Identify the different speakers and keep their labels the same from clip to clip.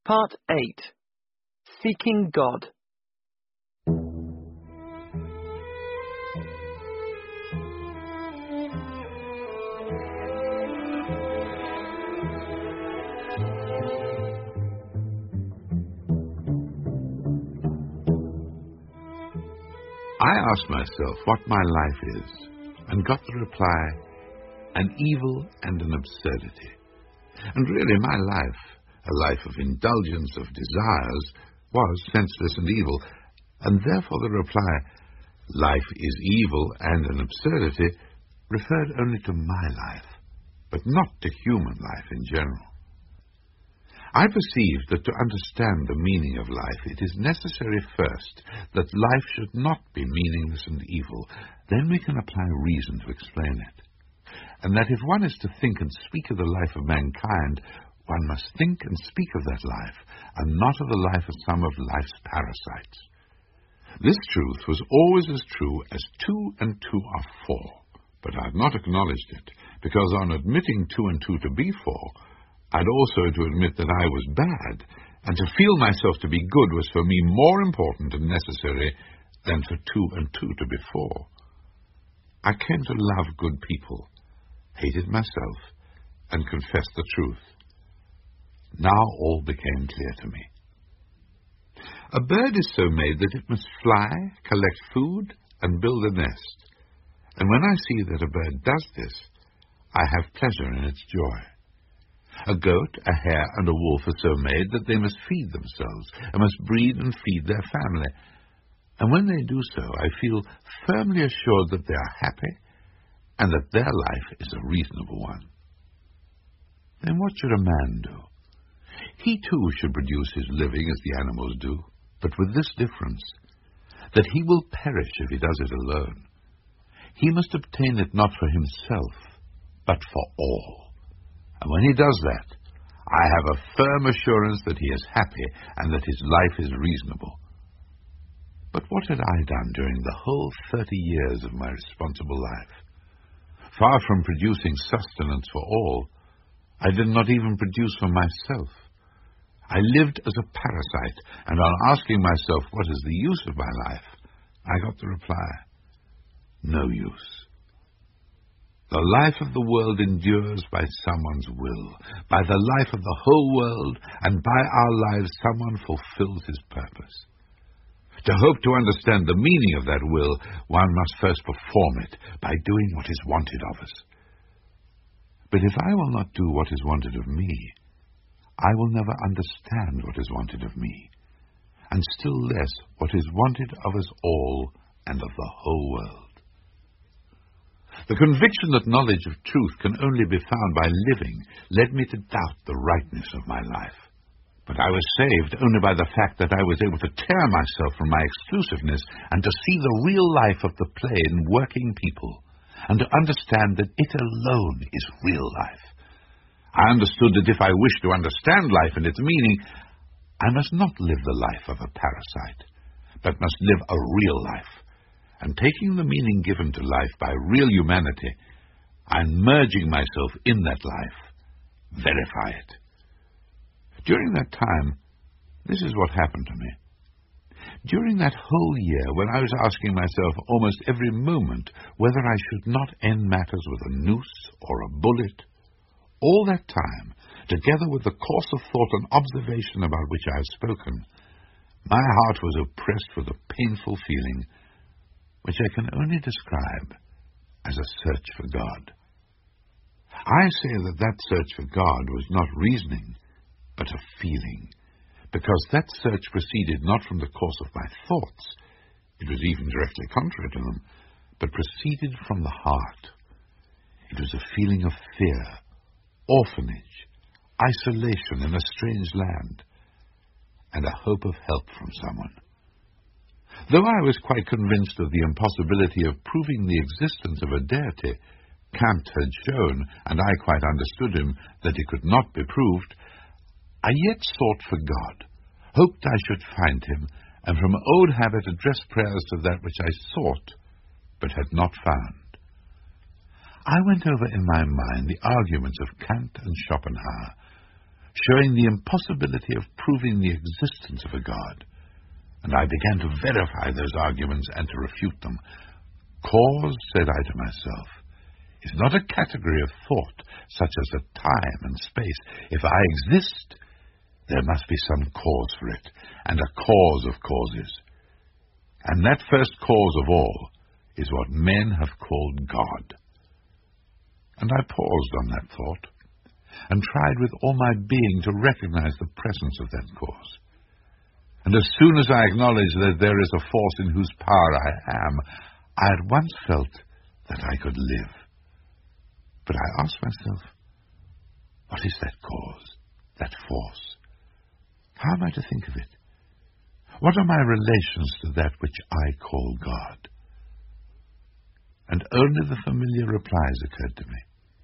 Speaker 1: Part 8. Seeking God.
Speaker 2: I asked myself what my life is, and got the reply, an evil and an absurdity. And really my life, a life of indulgence, of desires, was senseless and evil, and therefore the reply, life is evil and an absurdity, referred only to my life, but not to human life in general. I perceived that to understand the meaning of life, it is necessary first that life should not be meaningless and evil. Then we can apply reason to explain it. And that if one is to think and speak of the life of mankind, one must think and speak of that life, and not of the life of some of life's parasites. This truth was always as true as 2 and 2 are 4, but I had not acknowledged it, because on admitting 2 and 2 to be 4, I'd also to admit that I was bad, and to feel myself to be good was for me more important and necessary than for 2 and 2 to be 4. I came to love good people, hated myself, and confessed the truth. Now all became clear to me. A bird is so made that it must fly, collect food, and build a nest. And when I see that a bird does this, I have pleasure in its joy. A goat, a hare, and a wolf are so made that they must feed themselves, and must breed and feed their family. And when they do so, I feel firmly assured that they are happy, and that their life is a reasonable one. Then what should a man do? He too should produce his living as the animals do, but with this difference, that he will perish if he does it alone. He must obtain it not for himself, but for all. And when he does that, I have a firm assurance that he is happy and that his life is reasonable. But what had I done during the whole 30 years of my responsible life? Far from producing sustenance for all, I did not even produce for myself. I lived as a parasite, and on asking myself what is the use of my life, I got the reply, no use. The life of the world endures by someone's will, by the life of the whole world, and by our lives someone fulfills his purpose. To hope to understand the meaning of that will, one must first perform it by doing what is wanted of us. But if I will not do what is wanted of me, I will never understand what is wanted of me, and still less what is wanted of us all and of the whole world. The conviction that knowledge of truth can only be found by living led me to doubt the rightness of my life. But I was saved only by the fact that I was able to tear myself from my exclusiveness and to see the real life of the play in working people, and to understand that it alone is real life. I understood that if I wished to understand life and its meaning, I must not live the life of a parasite, but must live a real life. And taking the meaning given to life by real humanity, and merging myself in that life, verify it. During that time, this is what happened to me. During that whole year, when I was asking myself almost every moment whether I should not end matters with a noose or a bullet, all that time, together with the course of thought and observation about which I have spoken, my heart was oppressed with a painful feeling, which I can only describe as a search for God. I say that that search for God was not reasoning, but a feeling, because that search proceeded not from the course of my thoughts, it was even directly contrary to them, but proceeded from the heart. It was a feeling of fear, orphanage, isolation in a strange land, and a hope of help from someone. Though I was quite convinced of the impossibility of proving the existence of a deity, Kant had shown, and I quite understood him, that it could not be proved, I yet sought for God, hoped I should find him, and from old habit addressed prayers to that which I sought, but had not found. I went over in my mind the arguments of Kant and Schopenhauer, showing the impossibility of proving the existence of a God, and I began to verify those arguments and to refute them. Cause, said I to myself, is not a category of thought, such as a time and space. If I exist, there must be some cause for it, and a cause of causes. And that first cause of all is what men have called God. And I paused on that thought, and tried with all my being to recognize the presence of that cause. And as soon as I acknowledged that there is a force in whose power I am, I at once felt that I could live. But I asked myself, what is that cause, that force? How am I to think of it? What are my relations to that which I call God? And only the familiar replies occurred to me.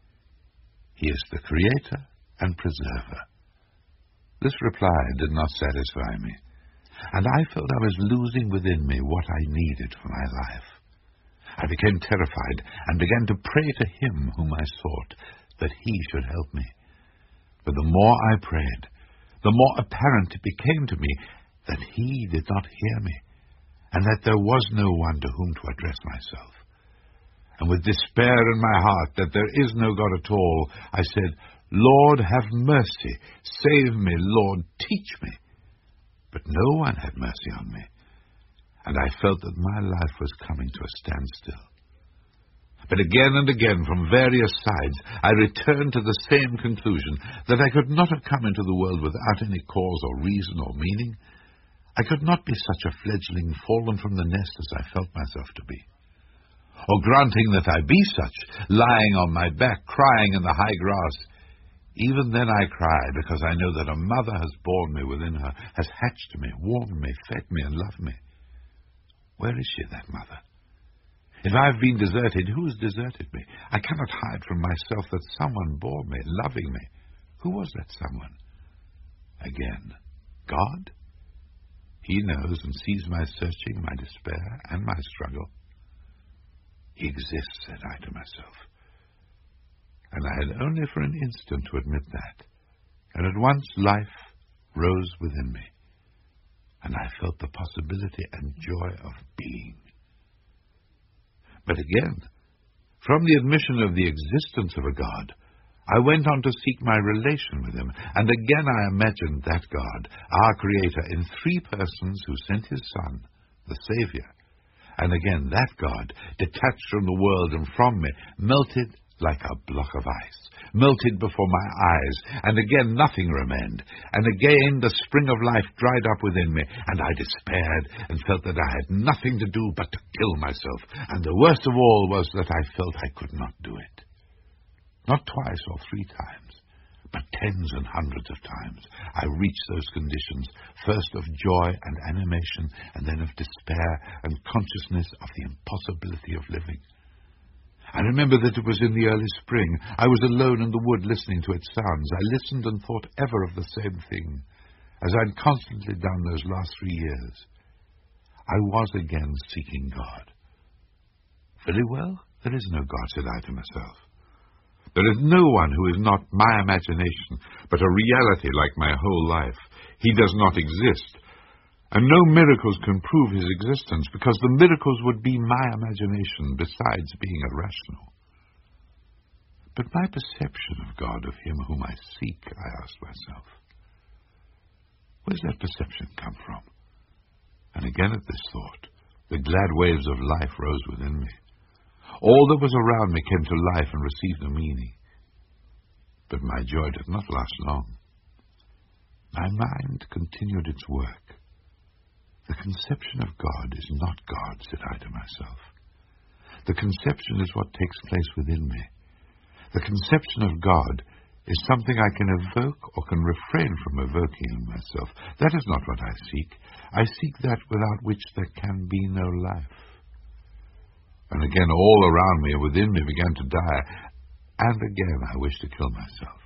Speaker 2: He is the Creator and Preserver. This reply did not satisfy me, and I felt I was losing within me what I needed for my life. I became terrified and began to pray to Him whom I sought, that He should help me. But the more I prayed, the more apparent it became to me that He did not hear me, and that there was no one to whom to address myself. And with despair in my heart that there is no God at all, I said, Lord, have mercy. Save me, Lord, teach me. But no one had mercy on me, and I felt that my life was coming to a standstill. But again and again, from various sides, I returned to the same conclusion, that I could not have come into the world without any cause or reason or meaning. I could not be such a fledgling fallen from the nest as I felt myself to be. Or granting that I be such, lying on my back, crying in the high grass, even then I cry, because I know that a mother has borne me within her, has hatched me, warmed me, fed me, and loved me. Where is she, that mother? If I have been deserted, who has deserted me? I cannot hide from myself that someone bore me, loving me. Who was that someone? Again, God? He knows and sees my searching, my despair, and my struggle. He exists, said I to myself. And I had only for an instant to admit that. And at once life rose within me, and I felt the possibility and joy of being. But again, from the admission of the existence of a God, I went on to seek my relation with Him, and again I imagined that God, our Creator, in three persons who sent His Son, the Savior. And again that God, detached from the world and from me, melted like a block of ice, melted before my eyes, and again nothing remained, and again the spring of life dried up within me, and I despaired, and felt that I had nothing to do but to kill myself, and the worst of all was that I felt I could not do it. Not twice or three times, but tens and hundreds of times I reached those conditions, first of joy and animation, and then of despair and consciousness of the impossibility of living. I remember that it was in the early spring. I was alone in the wood listening to its sounds. I listened and thought ever of the same thing, as I'd constantly done those last 3 years. I was again seeking God. Very well, there is no God, said I to myself. There is no one who is not my imagination, but a reality like my whole life. He does not exist, and no miracles can prove His existence, because the miracles would be my imagination besides being irrational. But my perception of God, of Him whom I seek, I asked myself, where's that perception come from? And again at this thought, the glad waves of life rose within me. All that was around me came to life and received a meaning. But my joy did not last long. My mind continued its work. The conception of God is not God, said I to myself. The conception is what takes place within me. The conception of God is something I can evoke or can refrain from evoking in myself. That is not what I seek. I seek that without which there can be no life. And again all around me and within me began to die, and again I wished to kill myself.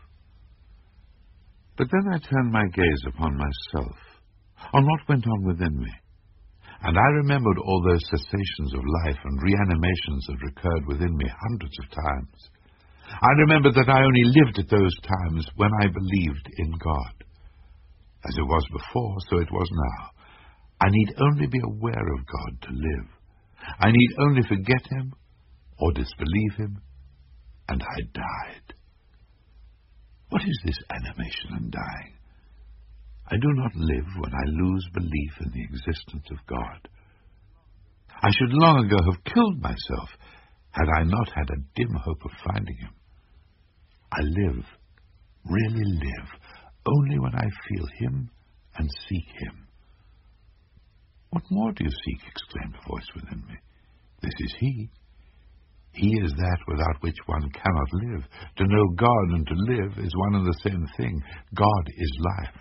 Speaker 2: But then I turned my gaze upon myself, on what went on within me, and I remembered all those cessations of life and reanimations that recurred within me hundreds of times. I remember that I only lived at those times when I believed in God. As it was before, so it was now. I need only be aware of God to live. I need only forget him or disbelieve him, and I died. What is this animation and dying? I do not live when I lose belief in the existence of God. I should long ago have killed myself had I not had a dim hope of finding him. I live, really live, only when I feel him and seek him. What more do you seek? Exclaimed a voice within me. This is he. He is that without which one cannot live. To know God and to live is one and the same thing. God is life.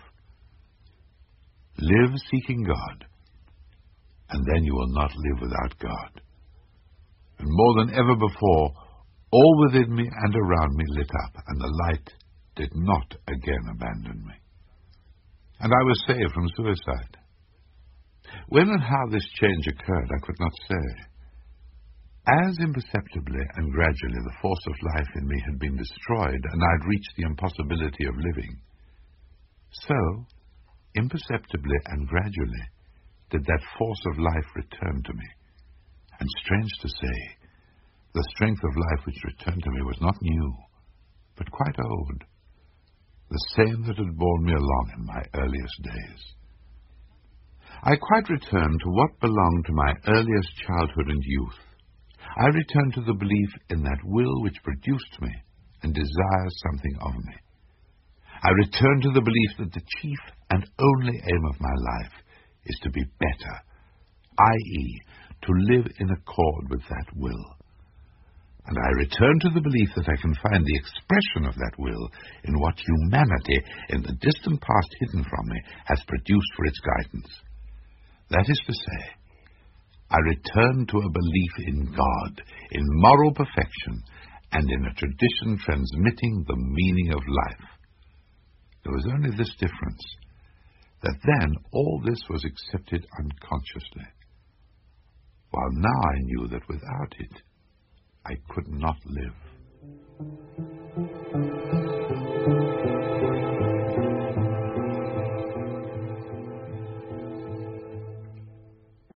Speaker 2: Live seeking God, and then you will not live without God. And more than ever before, all within me and around me lit up, and the light did not again abandon me. And I was saved from suicide. When and how this change occurred, I could not say. As imperceptibly and gradually the force of life in me had been destroyed, and I had reached the impossibility of living, so, imperceptibly and gradually, did that force of life return to me. And strange to say, the strength of life which returned to me was not new, but quite old, the same that had borne me along in my earliest days. I quite returned to what belonged to my earliest childhood and youth. I returned to the belief in that will which produced me and desires something of me. I returned to the belief that the chief and only aim of my life is to be better, i.e., to live in accord with that will. And I return to the belief that I can find the expression of that will in what humanity, in the distant past hidden from me, has produced for its guidance. That is to say, I return to a belief in God, in moral perfection, and in a tradition transmitting the meaning of life. There was only this difference, that then all this was accepted unconsciously, while now I knew that without it, I could not live.